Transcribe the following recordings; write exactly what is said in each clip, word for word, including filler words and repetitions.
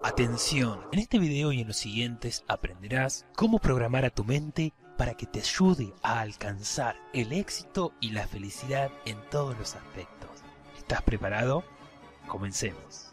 Atención, en este video y en los siguientes aprenderás cómo programar a tu mente para que te ayude a alcanzar el éxito y la felicidad en todos los aspectos. ¿Estás preparado? Comencemos.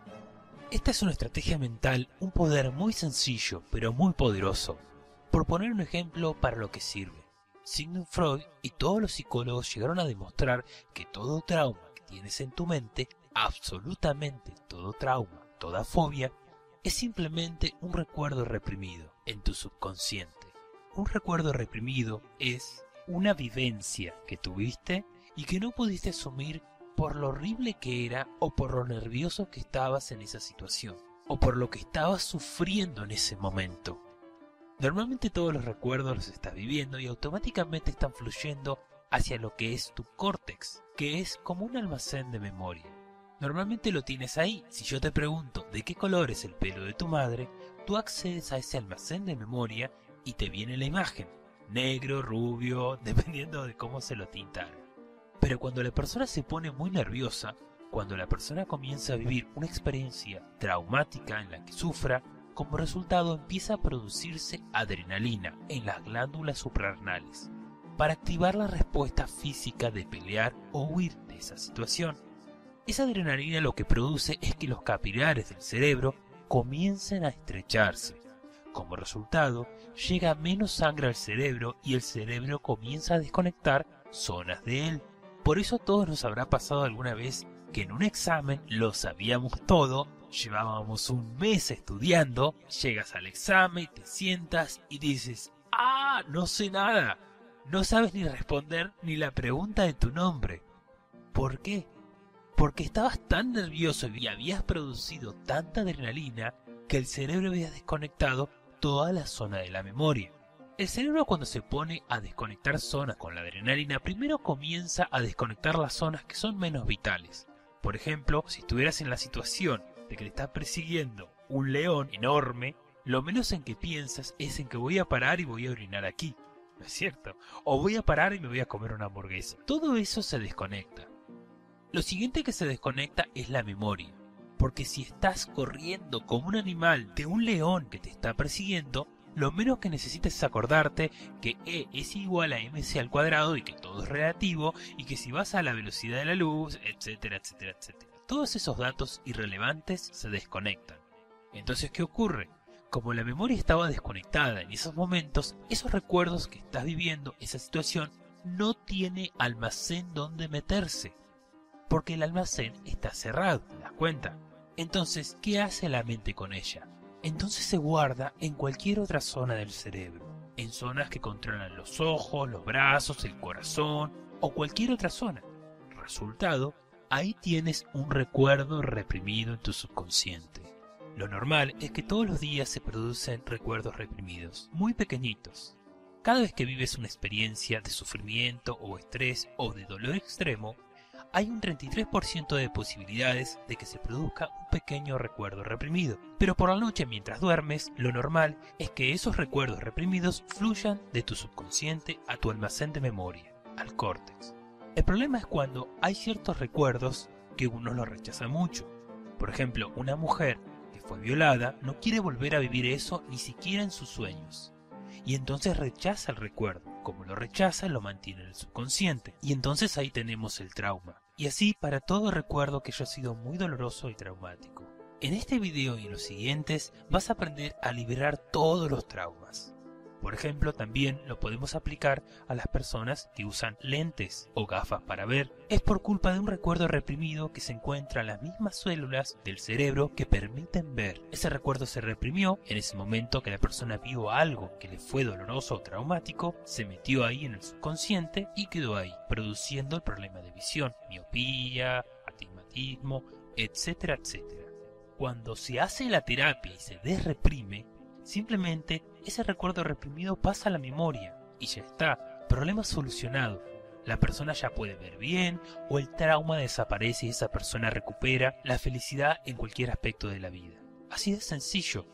Esta es una estrategia mental, un poder muy sencillo pero muy poderoso. Por poner un ejemplo para lo que sirve, Sigmund Freud y todos los psicólogos llegaron a demostrar que todo trauma que tienes en tu mente, absolutamente todo trauma, toda fobia, es simplemente un recuerdo reprimido en tu subconsciente. Un recuerdo reprimido es una vivencia que tuviste y que no pudiste asumir por lo horrible que era o por lo nervioso que estabas en esa situación o por lo que estabas sufriendo en ese momento. Normalmente todos los recuerdos los estás viviendo y automáticamente están fluyendo hacia lo que es tu córtex, que es como un almacén de memoria. Normalmente lo tienes ahí. Si yo te pregunto de qué color es el pelo de tu madre, tú accedes a ese almacén de memoria y te viene la imagen, negro, rubio, dependiendo de cómo se lo tintaron. Pero cuando la persona se pone muy nerviosa, cuando la persona comienza a vivir una experiencia traumática en la que sufra, como resultado empieza a producirse adrenalina en las glándulas suprarrenales para activar la respuesta física de pelear o huir de esa situación. Esa adrenalina lo que produce es que los capilares del cerebro comiencen a estrecharse. Como resultado, llega menos sangre al cerebro y el cerebro comienza a desconectar zonas de él. Por eso a todos nos habrá pasado alguna vez que en un examen lo sabíamos todo, llevábamos un mes estudiando, llegas al examen, te sientas y dices, ¡ah! No sé nada. No sabes ni responder ni la pregunta de tu nombre. ¿Por qué? Porque estabas tan nervioso y habías producido tanta adrenalina que el cerebro había desconectado toda la zona de la memoria. El cerebro, cuando se pone a desconectar zonas con la adrenalina, primero comienza a desconectar las zonas que son menos vitales. Por ejemplo, si estuvieras en la situación de que te está persiguiendo un león enorme, lo menos en que piensas es en que voy a parar y voy a orinar aquí, ¿no es cierto? O voy a parar y me voy a comer una hamburguesa. Todo eso se desconecta. Lo siguiente que se desconecta es la memoria, porque si estás corriendo como un animal de un león que te está persiguiendo, lo menos que necesitas es acordarte que E es igual a mc al cuadrado y que todo es relativo y que si vas a la velocidad de la luz, etcétera, etcétera, etcétera. Todos esos datos irrelevantes se desconectan. Entonces, ¿qué ocurre? Como la memoria estaba desconectada en esos momentos, esos recuerdos que estás viviendo, esa situación, no tiene almacén donde meterse. Porque el almacén está cerrado, ¿te das cuenta? Entonces, ¿qué hace la mente con ella? Entonces se guarda en cualquier otra zona del cerebro, en zonas que controlan los ojos, los brazos, el corazón o cualquier otra zona. Resultado, ahí tienes un recuerdo reprimido en tu subconsciente. Lo normal es que todos los días se producen recuerdos reprimidos, muy pequeñitos. Cada vez que vives una experiencia de sufrimiento o estrés o de dolor extremo, hay un treinta y tres por ciento de posibilidades de que se produzca un pequeño recuerdo reprimido. Pero por la noche, mientras duermes, lo normal es que esos recuerdos reprimidos fluyan de tu subconsciente a tu almacén de memoria, al córtex. El problema es cuando hay ciertos recuerdos que uno los rechaza mucho. Por ejemplo, una mujer que fue violada no quiere volver a vivir eso ni siquiera en sus sueños. Y entonces rechaza el recuerdo. Como lo rechaza, lo mantiene en el subconsciente. Y entonces ahí tenemos el trauma. Y así para todo recuerdo que haya sido muy doloroso y traumático. En este video y en los siguientes vas a aprender a liberar todos los traumas. Por ejemplo, también lo podemos aplicar a las personas que usan lentes o gafas para ver. Es por culpa de un recuerdo reprimido que se encuentra en las mismas células del cerebro que permiten ver. Ese recuerdo se reprimió en ese momento que la persona vio algo que le fue doloroso o traumático, se metió ahí en el subconsciente y quedó ahí, produciendo el problema de visión, miopía, astigmatismo, etcétera, etcétera. Cuando se hace la terapia y se desreprime, simplemente ese recuerdo reprimido pasa a la memoria y ya está, problema solucionado. La persona ya puede ver bien o el trauma desaparece y esa persona recupera la felicidad en cualquier aspecto de la vida. Así de sencillo.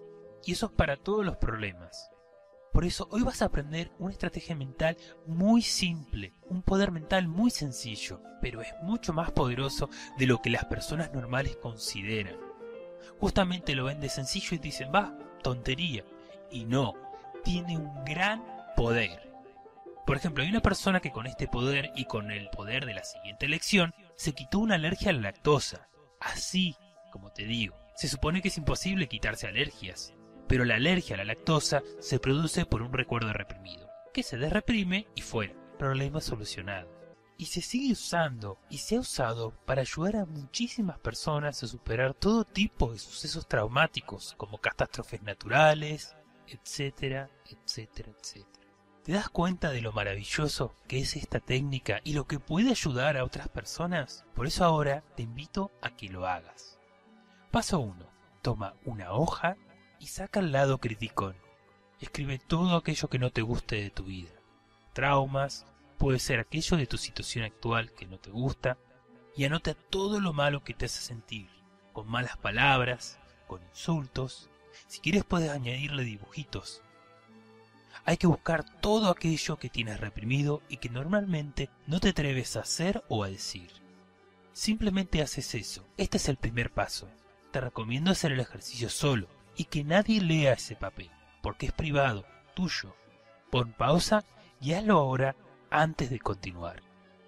Y eso es para todos los problemas. Por eso hoy vas a aprender una estrategia mental muy simple, un poder mental muy sencillo, pero es mucho más poderoso de lo que las personas normales consideran. justamente lo ven de sencillo y dicen, va, tontería. Y no, tiene un gran poder. Por ejemplo, hay una persona que con este poder y con el poder de la siguiente lección se quitó una alergia a la lactosa. Así, como te digo, se supone que es imposible quitarse alergias, pero la alergia a la lactosa se produce por un recuerdo reprimido, que se desreprime y fuera, problema solucionado. Y se sigue usando y se ha usado para ayudar a muchísimas personas a superar todo tipo de sucesos traumáticos, como catástrofes naturales, etcétera, etcétera, etcétera. ¿Te das cuenta de lo maravilloso que es esta técnica y lo que puede ayudar a otras personas? Por eso ahora te invito a que lo hagas. Paso uno. Toma una hoja y saca el lado criticón. Escribe todo aquello que no te guste de tu vida. Traumas, puede ser aquello de tu situación actual que no te gusta, y anota todo lo malo que te hace sentir, con malas palabras, con insultos. Si quieres puedes añadirle dibujitos. Hay que buscar todo aquello que tienes reprimido y que normalmente no te atreves a hacer o a decir. Simplemente haces eso. Este es el primer paso. Te recomiendo hacer el ejercicio solo y que nadie lea ese papel, porque es privado, tuyo. Pon pausa y hazlo ahora antes de continuar.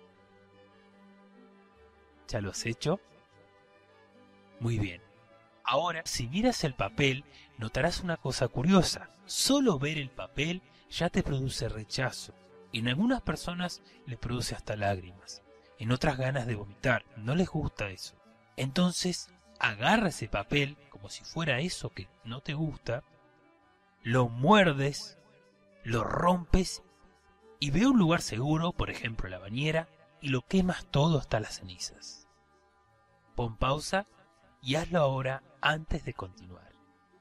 ¿Ya lo has hecho? Muy bien. Ahora, si miras el papel, notarás una cosa curiosa. Solo ver el papel ya te produce rechazo. En algunas personas les produce hasta lágrimas. En otras ganas de vomitar. No les gusta eso. Entonces, agarra ese papel como si fuera eso que no te gusta, lo muerdes, lo rompes y ve a un lugar seguro, por ejemplo la bañera, y lo quemas todo hasta las cenizas. Pon pausa y hazlo ahora antes de continuar.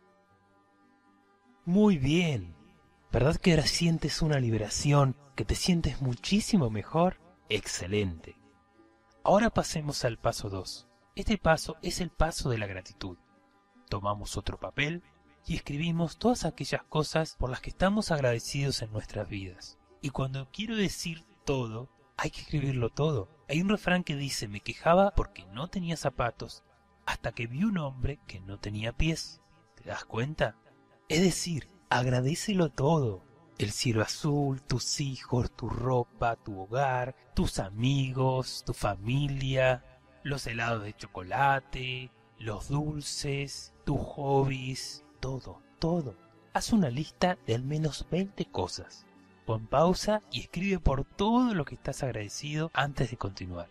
Muy bien, ¿verdad que ahora sientes una liberación, que te sientes muchísimo mejor? Excelente. Ahora pasemos al paso dos. Este paso es el paso de la gratitud. Tomamos otro papel y escribimos todas aquellas cosas por las que estamos agradecidos en nuestras vidas. Y cuando quiero decir todo, hay que escribirlo todo. Hay un refrán que dice, me quejaba porque no tenía zapatos, hasta que vi un hombre que no tenía pies. ¿Te das cuenta? Es decir, agradécelo todo. El cielo azul, tus hijos, tu ropa, tu hogar, tus amigos, tu familia, los helados de chocolate, los dulces, tus hobbies, todo, todo. Haz una lista de al menos veinte cosas. Pon pausa y escribe por todo lo que estás agradecido antes de continuar.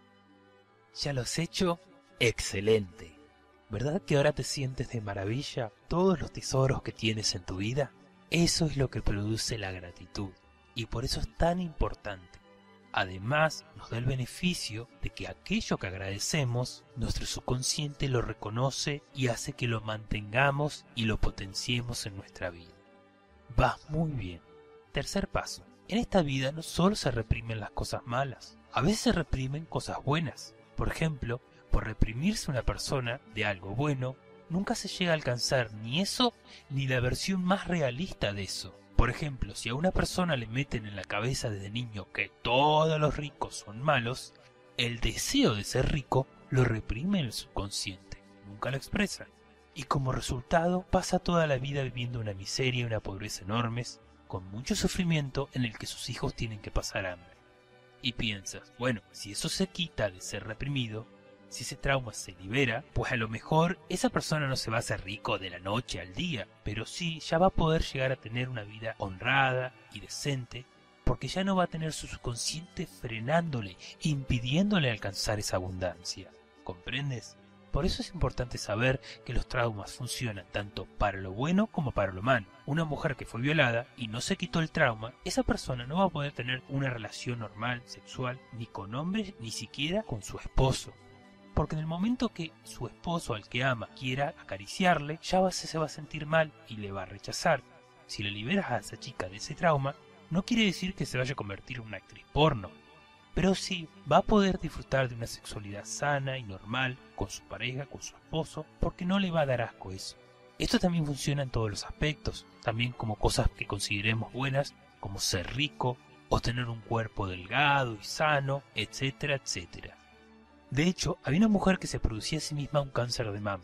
¿Ya lo has hecho? ¡Excelente! ¿Verdad que ahora te sientes de maravilla todos los tesoros que tienes en tu vida? Eso es lo que produce la gratitud y por eso es tan importante. Además, nos da el beneficio de que aquello que agradecemos, nuestro subconsciente lo reconoce y hace que lo mantengamos y lo potenciemos en nuestra vida. Vas muy bien. Tercer paso. En esta vida no solo se reprimen las cosas malas, a veces se reprimen cosas buenas. Por ejemplo, por reprimirse una persona de algo bueno, nunca se llega a alcanzar ni eso ni la versión más realista de eso. Por ejemplo, si a una persona le meten en la cabeza desde niño que todos los ricos son malos, el deseo de ser rico lo reprime en el subconsciente, nunca lo expresa. Y como resultado pasa toda la vida viviendo una miseria y una pobreza enormes, con mucho sufrimiento en el que sus hijos tienen que pasar hambre. Y piensas, bueno, si eso se quita de ser reprimido, si ese trauma se libera, pues a lo mejor esa persona no se va a hacer rico de la noche al día, pero sí ya va a poder llegar a tener una vida honrada y decente, porque ya no va a tener su subconsciente frenándole, impidiéndole alcanzar esa abundancia. ¿Comprendes? Por eso es importante saber que los traumas funcionan tanto para lo bueno como para lo malo. Una mujer que fue violada y no se quitó el trauma, esa persona no va a poder tener una relación normal, sexual, ni con hombres, ni siquiera con su esposo. Porque en el momento que su esposo al que ama quiera acariciarle, ya va, se va a sentir mal y le va a rechazar. Si le liberas a esa chica de ese trauma, no quiere decir que se vaya a convertir en una actriz porno. Pero sí va a poder disfrutar de una sexualidad sana y normal con su pareja, con su esposo, porque no le va a dar asco eso. Esto también funciona en todos los aspectos, también como cosas que consideremos buenas, como ser rico, o tener un cuerpo delgado y sano, etcétera, etcétera. De hecho, había una mujer que se producía a sí misma un cáncer de mama,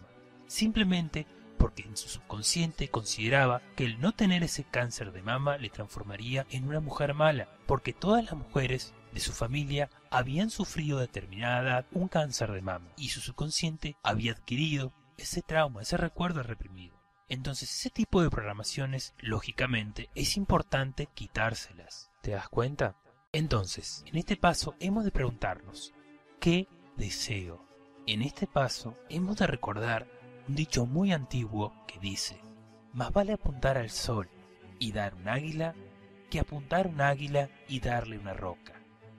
simplemente porque en su subconsciente consideraba que el no tener ese cáncer de mama le transformaría en una mujer mala, porque todas las mujeres de su familia habían sufrido a determinada edad un cáncer de mama y su subconsciente había adquirido ese trauma, ese recuerdo reprimido. Entonces ese tipo de programaciones, lógicamente, es importante quitárselas. ¿Te das cuenta? Entonces, en este paso hemos de preguntarnos, ¿qué deseo? En este paso hemos de recordar un dicho muy antiguo que dice, más vale apuntar al sol y dar un águila que apuntar un águila y darle una roca.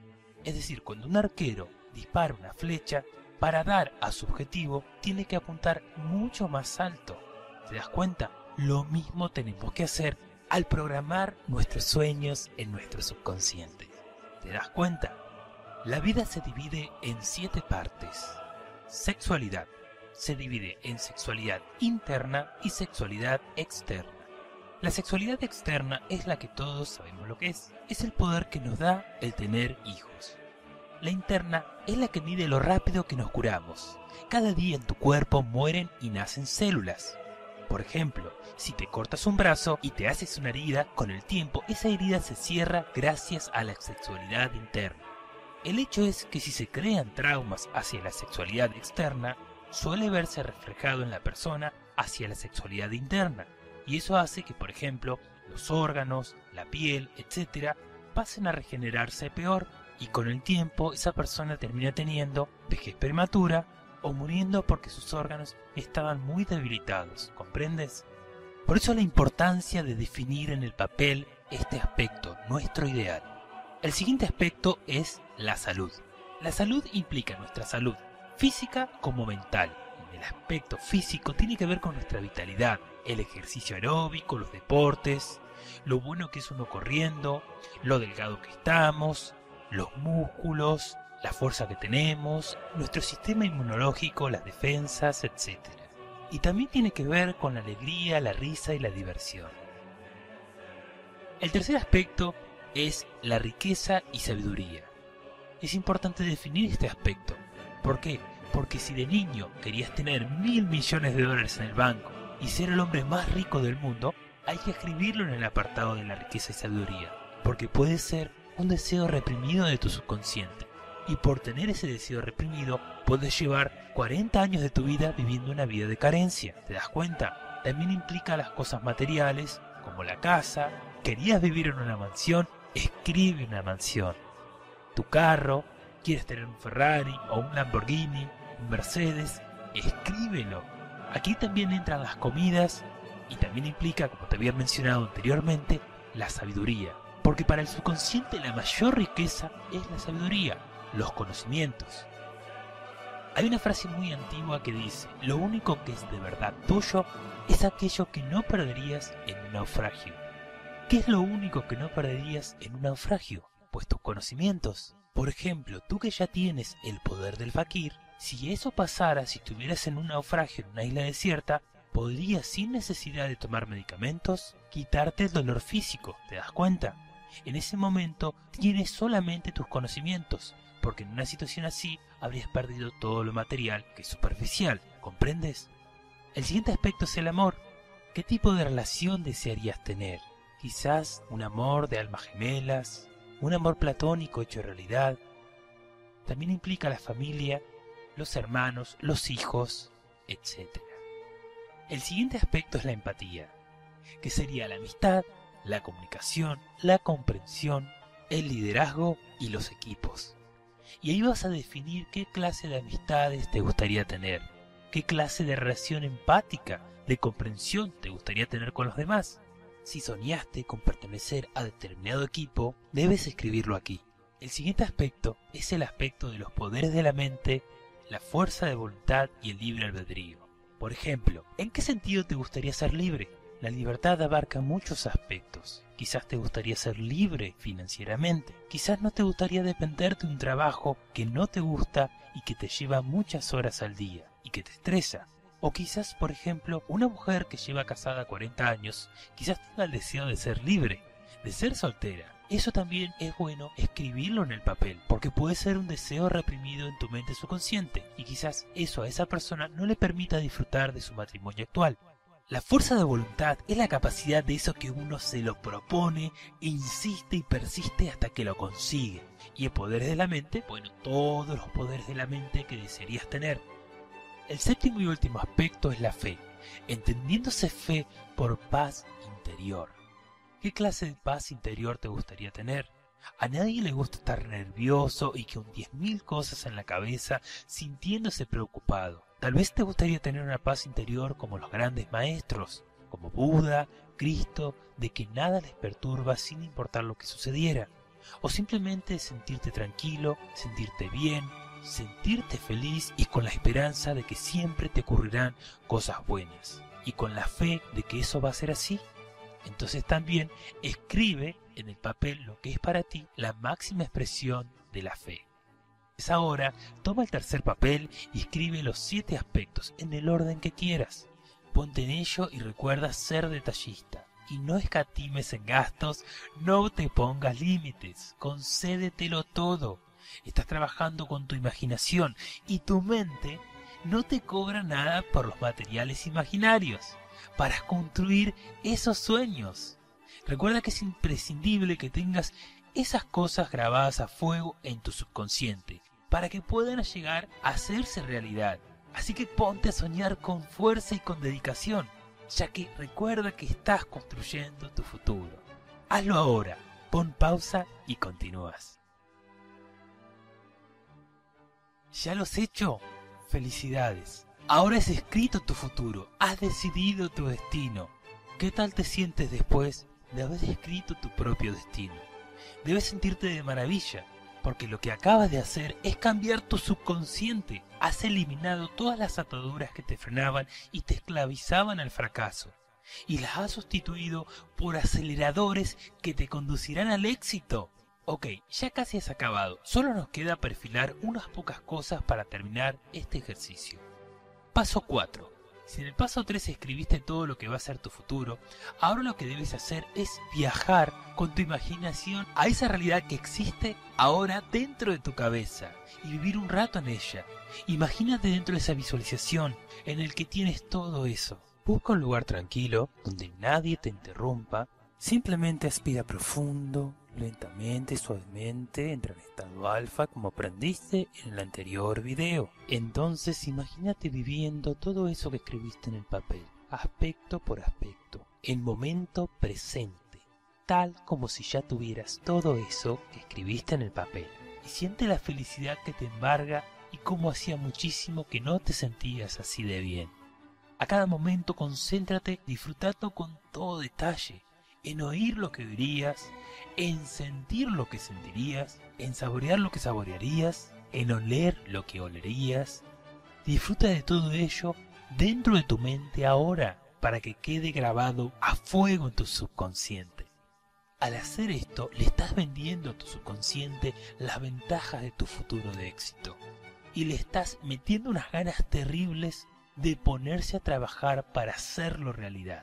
Es decir, cuando un arquero dispara una flecha, para dar a su objetivo tiene que apuntar mucho más alto. ¿Te das cuenta? Lo mismo tenemos que hacer al programar nuestros sueños en nuestro subconsciente. ¿Te das cuenta? La vida se divide en siete partes. Sexualidad. Se divide en sexualidad interna y sexualidad externa. La sexualidad externa es la que todos sabemos lo que es. Es el poder que nos da el tener hijos. La interna es la que mide lo rápido que nos curamos. Cada día en tu cuerpo mueren y nacen células. Por ejemplo, si te cortas un brazo y te haces una herida, con el tiempo esa herida se cierra gracias a la sexualidad interna. El hecho es que si se crean traumas hacia la sexualidad externa, suele verse reflejado en la persona hacia la sexualidad interna, y eso hace que, por ejemplo, los órganos, la piel, etcétera, pasen a regenerarse peor, y con el tiempo esa persona termina teniendo vejez prematura o muriendo porque sus órganos estaban muy debilitados, ¿comprendes? Por eso la importancia de definir en el papel este aspecto, nuestro ideal. El siguiente aspecto es la salud. La salud implica nuestra salud física como mental. En el aspecto físico tiene que ver con nuestra vitalidad, el ejercicio aeróbico, los deportes, lo bueno que es uno corriendo, lo delgado que estamos, los músculos, la fuerza que tenemos, nuestro sistema inmunológico, las defensas, etcétera. Y también tiene que ver con la alegría, la risa y la diversión. El tercer aspecto es la riqueza y sabiduría. Es importante definir este aspecto. ¿Por qué? Porque si de niño querías tener mil millones de dólares en el banco y ser el hombre más rico del mundo, hay que escribirlo en el apartado de la riqueza y sabiduría, porque puede ser un deseo reprimido de tu subconsciente, y por tener ese deseo reprimido puedes llevar cuarenta años de tu vida viviendo una vida de carencia. ¿Te das cuenta? También implica las cosas materiales, como la casa. Querías vivir en una mansión, escribe una mansión. Tu carro, quieres tener un Ferrari o un Lamborghini, un Mercedes, escríbelo. Aquí también entran las comidas y también implica, como te había mencionado anteriormente, la sabiduría. Porque para el subconsciente la mayor riqueza es la sabiduría, los conocimientos. Hay una frase muy antigua que dice, lo único que es de verdad tuyo es aquello que no perderías en un naufragio. ¿Qué es lo único que no perderías en un naufragio? Pues tus conocimientos. Por ejemplo, tú que ya tienes el poder del fakir, si eso pasara, si estuvieras en un naufragio en una isla desierta, podrías sin necesidad de tomar medicamentos quitarte el dolor físico, ¿te das cuenta? En ese momento tienes solamente tus conocimientos, porque en una situación así habrías perdido todo lo material que es superficial, ¿comprendes? El siguiente aspecto es el amor. ¿Qué tipo de relación desearías tener? Quizás un amor de almas gemelas, un amor platónico hecho realidad. También implica la familia, los hermanos, los hijos, etcétera. El siguiente aspecto es la empatía, que sería la amistad, la comunicación, la comprensión, el liderazgo y los equipos. Y ahí vas a definir qué clase de amistades te gustaría tener, qué clase de relación empática, de comprensión te gustaría tener con los demás. Si soñaste con pertenecer a determinado equipo, debes escribirlo aquí. El siguiente aspecto es el aspecto de los poderes de la mente, la fuerza de voluntad y el libre albedrío. Por ejemplo, ¿en qué sentido te gustaría ser libre? La libertad abarca muchos aspectos. Quizás te gustaría ser libre financieramente. Quizás no te gustaría depender de un trabajo que no te gusta y que te lleva muchas horas al día y que te estresa. O quizás, por ejemplo, una mujer que lleva casada cuarenta años, quizás tenga el deseo de ser libre, de ser soltera. eso también es bueno escribirlo en el papel, porque puede ser un deseo reprimido en tu mente subconsciente, y quizás eso a esa persona no le permita disfrutar de su matrimonio actual. La fuerza de voluntad es la capacidad de eso que uno se lo propone, insiste y persiste hasta que lo consigue. Y el poder de la mente, bueno, todos los poderes de la mente que desearías tener. El séptimo y último aspecto es la fe, entendiéndose fe por paz interior. ¿Qué clase de paz interior te gustaría tener? A nadie le gusta estar nervioso y con diez mil cosas en la cabeza, sintiéndose preocupado. Tal vez te gustaría tener una paz interior como los grandes maestros, como Buda, Cristo, de que nada les perturba sin importar lo que sucediera. O simplemente sentirte tranquilo, sentirte bien, sentirte feliz y con la esperanza de que siempre te ocurrirán cosas buenas. Y con la fe de que eso va a ser así. Entonces también escribe en el papel lo que es para ti la máxima expresión de la fe. Es ahora, toma el tercer papel y escribe los siete aspectos en el orden que quieras. Ponte en ello y recuerda ser detallista. Y no escatimes en gastos, no te pongas límites, concédetelo todo. Estás trabajando con tu imaginación y tu mente no te cobra nada por los materiales imaginarios para construir esos sueños. Recuerda que es imprescindible que tengas esas cosas grabadas a fuego en tu subconsciente para que puedan llegar a hacerse realidad. Así que ponte a soñar con fuerza y con dedicación, ya que recuerda que estás construyendo tu futuro. Hazlo ahora, pon pausa y continúas. ¿Ya lo has hecho? Felicidades. Ahora has escrito tu futuro, has decidido tu destino. ¿Qué tal te sientes después de haber escrito tu propio destino? Debes sentirte de maravilla, porque lo que acabas de hacer es cambiar tu subconsciente. Has eliminado todas las ataduras que te frenaban y te esclavizaban al fracaso, y las has sustituido por aceleradores que te conducirán al éxito. Ok, ya casi has acabado, solo nos queda perfilar unas pocas cosas para terminar este ejercicio. Paso cuatro. Si en el paso tres escribiste todo lo que va a ser tu futuro, ahora lo que debes hacer es viajar con tu imaginación a esa realidad que existe ahora dentro de tu cabeza y vivir un rato en ella. Imagínate dentro de esa visualización en el que tienes todo eso. Busca un lugar tranquilo donde nadie te interrumpa. Simplemente aspira profundo, lentamente, suavemente, entra en estado alfa como aprendiste en el anterior video. Entonces imagínate viviendo todo eso que escribiste en el papel, aspecto por aspecto, en momento presente, tal como si ya tuvieras todo eso que escribiste en el papel. Y siente la felicidad que te embarga y cómo hacía muchísimo que no te sentías así de bien. A cada momento concéntrate disfrutando con todo detalle, en oír lo que oirías, en sentir lo que sentirías, en saborear lo que saborearías, en oler lo que olerías. Disfruta de todo ello dentro de tu mente ahora para que quede grabado a fuego en tu subconsciente. Al hacer esto, le estás vendiendo a tu subconsciente las ventajas de tu futuro de éxito y le estás metiendo unas ganas terribles de ponerse a trabajar para hacerlo realidad.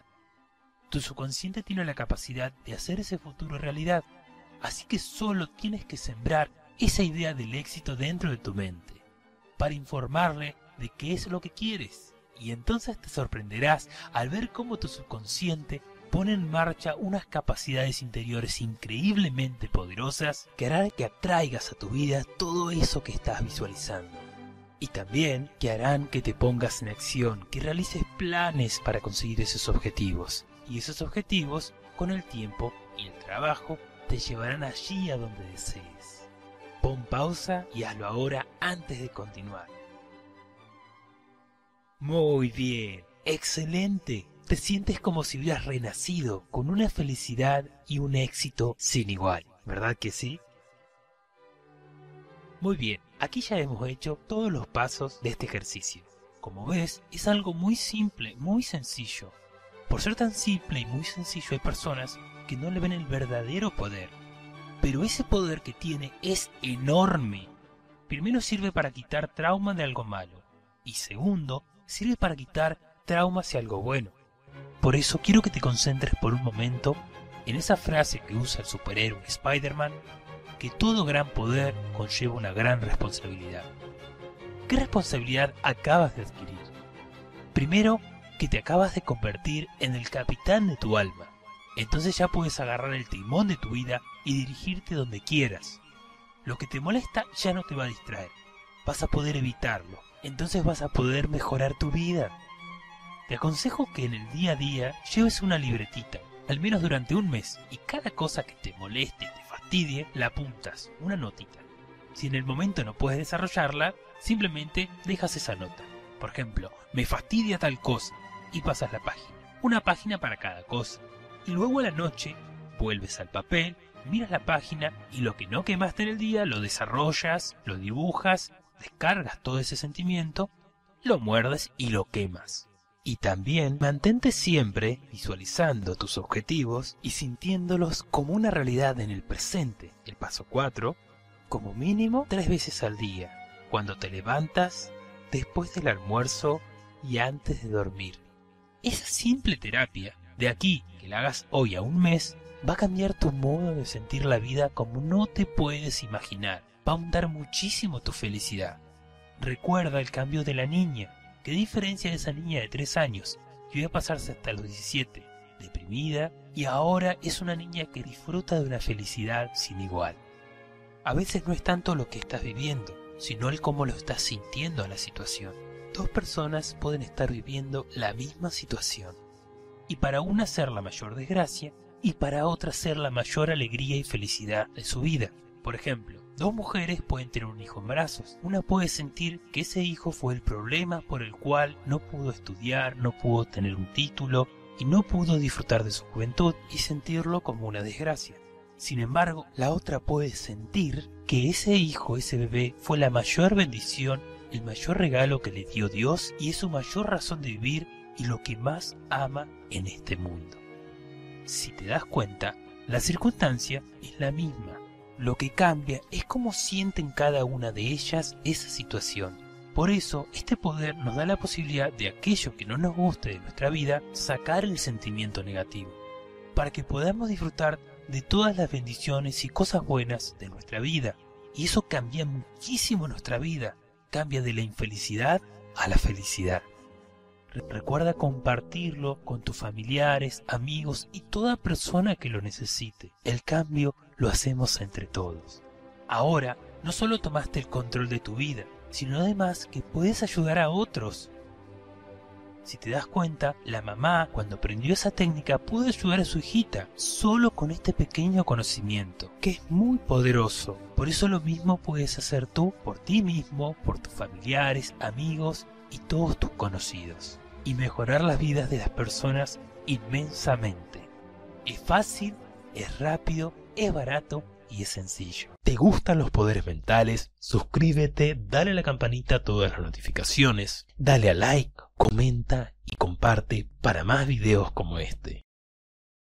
Tu subconsciente tiene la capacidad de hacer ese futuro realidad, así que solo tienes que sembrar esa idea del éxito dentro de tu mente, para informarle de qué es lo que quieres, y entonces te sorprenderás al ver cómo tu subconsciente pone en marcha unas capacidades interiores increíblemente poderosas que harán que atraigas a tu vida todo eso que estás visualizando. Y también que harán que te pongas en acción, que realices planes para conseguir esos objetivos. Y esos objetivos, con el tiempo y el trabajo, te llevarán allí a donde desees. Pon pausa y hazlo ahora antes de continuar. Muy bien, excelente. Te sientes como si hubieras renacido, con una felicidad y un éxito sin igual, ¿verdad que sí? Muy bien, aquí ya hemos hecho todos los pasos de este ejercicio. Como ves, es algo muy simple, muy sencillo. Por ser tan simple y muy sencillo hay personas que no le ven el verdadero poder. Pero ese poder que tiene es enorme. Primero sirve para quitar trauma de algo malo. Y segundo, sirve para quitar trauma hacia algo bueno. Por eso quiero que te concentres por un momento en esa frase que usa el superhéroe Spider-Man, que todo gran poder conlleva una gran responsabilidad. ¿Qué responsabilidad acabas de adquirir? Primero, que te acabas de convertir en el capitán de tu alma. Entonces ya puedes agarrar el timón de tu vida y dirigirte donde quieras. Lo que te molesta ya no te va a distraer. Vas a poder evitarlo. Entonces vas a poder mejorar tu vida. Te aconsejo que en el día a día lleves una libretita, al menos durante un mes, y cada cosa que te moleste y te fastidie, la apuntas, una notita. Si en el momento no puedes desarrollarla, simplemente dejas esa nota. Por ejemplo, me fastidia tal cosa, y pasas la página. Una página para cada cosa. Y luego a la noche, vuelves al papel, miras la página, y lo que no quemaste en el día, lo desarrollas, lo dibujas, descargas todo ese sentimiento, lo muerdes y lo quemas. Y también mantente siempre visualizando tus objetivos y sintiéndolos como una realidad en el presente. El paso cuatro, como mínimo tres veces al día, cuando te levantas, después del almuerzo y antes de dormir. Esa simple terapia, de aquí que la hagas hoy a un mes, va a cambiar tu modo de sentir la vida como no te puedes imaginar. Va a aumentar muchísimo tu felicidad. Recuerda el cambio de la niña. ¿Qué diferencia de esa niña de tres años que iba a pasarse hasta los diecisiete deprimida y ahora es una niña que disfruta de una felicidad sin igual? A veces no es tanto lo que estás viviendo, sino el cómo lo estás sintiendo a la situación. Dos personas pueden estar viviendo la misma situación y para una ser la mayor desgracia y para otra ser la mayor alegría y felicidad de su vida. Por ejemplo, dos mujeres pueden tener un hijo en brazos. Una puede sentir que ese hijo fue el problema por el cual no pudo estudiar, no pudo tener un título y no pudo disfrutar de su juventud y sentirlo como una desgracia. Sin embargo, la otra puede sentir que ese hijo, ese bebé, fue la mayor bendición, el mayor regalo que le dio Dios y es su mayor razón de vivir y lo que más ama en este mundo. Si te das cuenta, la circunstancia es la misma. Lo que cambia es cómo sienten cada una de ellas esa situación. Por eso, este poder nos da la posibilidad de aquello que no nos guste de nuestra vida, sacar el sentimiento negativo, para que podamos disfrutar de todas las bendiciones y cosas buenas de nuestra vida. Y eso cambia muchísimo nuestra vida, cambia de la infelicidad a la felicidad. Recuerda compartirlo con tus familiares, amigos y toda persona que lo necesite. El cambio lo hacemos entre todos. Ahora, no solo tomaste el control de tu vida, sino además que puedes ayudar a otros. Si te das cuenta, la mamá, cuando aprendió esa técnica, pudo ayudar a su hijita solo con este pequeño conocimiento, que es muy poderoso. Por eso lo mismo puedes hacer tú por ti mismo, por tus familiares, amigos y todos tus conocidos. Y mejorar las vidas de las personas inmensamente. Es fácil, es rápido, es barato y es sencillo. ¿Te gustan los poderes mentales? Suscríbete, dale a la campanita a todas las notificaciones, dale a like, comenta y comparte para más videos como este.